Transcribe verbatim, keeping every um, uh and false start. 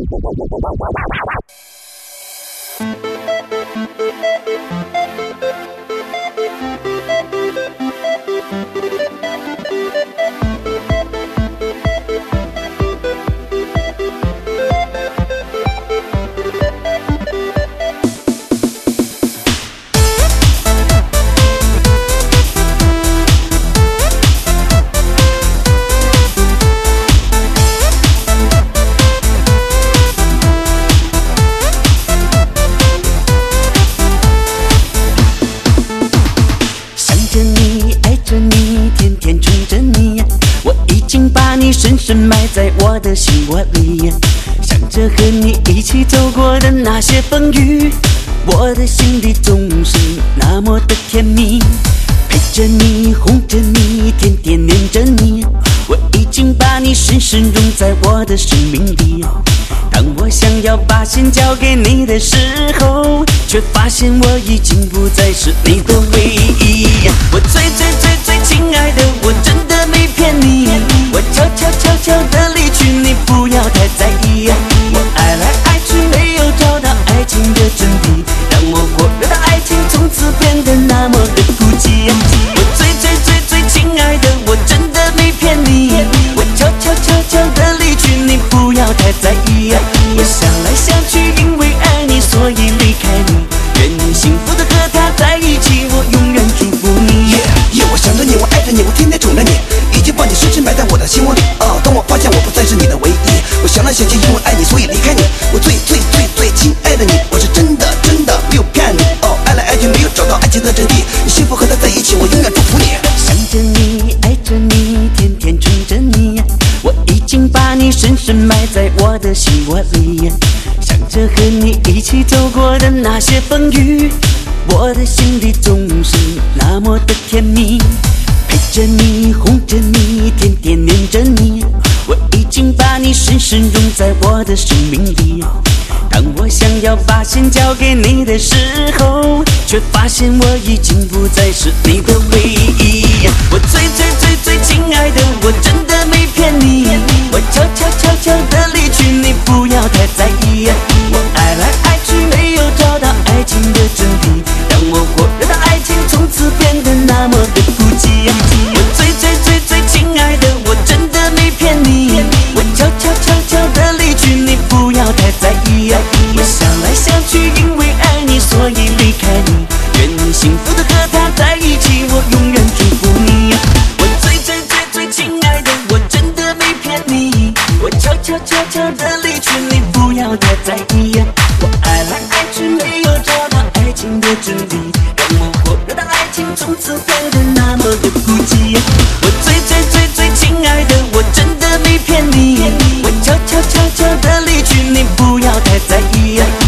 深深埋在我的心窝里，想着和你一起走过的那些风雨，我的心里总是那么的甜蜜。陪着你，哄着你，天天黏着你，我已经把你深深融在我的生命里。当我想要把心交给你的时候，却发现我已经不再是你的唯一。我最最最最亲爱的，我真的没骗你，我悄悄悄悄的离去，你不要太在意。我爱来爱去，没有找到爱情的真谛，让我火热的爱情从此变得那么的孤寂。我最最最最亲爱的，我真的没骗你，我悄悄悄悄的离去，你不要太在意。我想来想去，因为爱你，所以离开你，愿你幸福的和他在一起，我永远祝福你。 Yeah, yeah, 我想着你，我爱着你，我天天宠着你，已经把你深深埋在我的心窝里。啊，当我发现我不再是你的唯一，我想来想去，因为爱你，所以离开你。我最最最最亲爱的你，我是真的真的没有骗你。哦，爱来爱去，没有找到爱情的真谛，你幸福和他在一起，我永远祝福你。 想着你，爱着你，天天宠着你，我已经把你深深埋在我的心窝里。想着和你一起走过的那些风雨，我的心里总是那么的甜蜜。陪着你，哄着你，天天黏着你，我已经把你深深融在我的生命里。当我想要把心交给你的时候，却发现我已经不再是你的唯一。我最最最最亲爱的，我真的没骗你，我悄悄悄悄的离去，你不要太在意。我爱来爱去，没有找到爱情的真谛，让我火热的爱情从此变得那么的孤寂。我最最最最亲爱的，我真的没骗你，我悄悄悄悄的离去，你不要太在意。我想来想去，因为爱你，所以离开你，愿你幸福的和他在一起，我永远祝福你。我最最最最亲爱的，我真的没骗你，我悄悄悄悄的离去，你不要太在意。我爱来爱去，没有找到爱情的真谛，让我火热的爱情从此变得那么的孤寂。我最最最最亲爱的，我真的没骗你，我悄悄悄悄的离去，你不要太在意。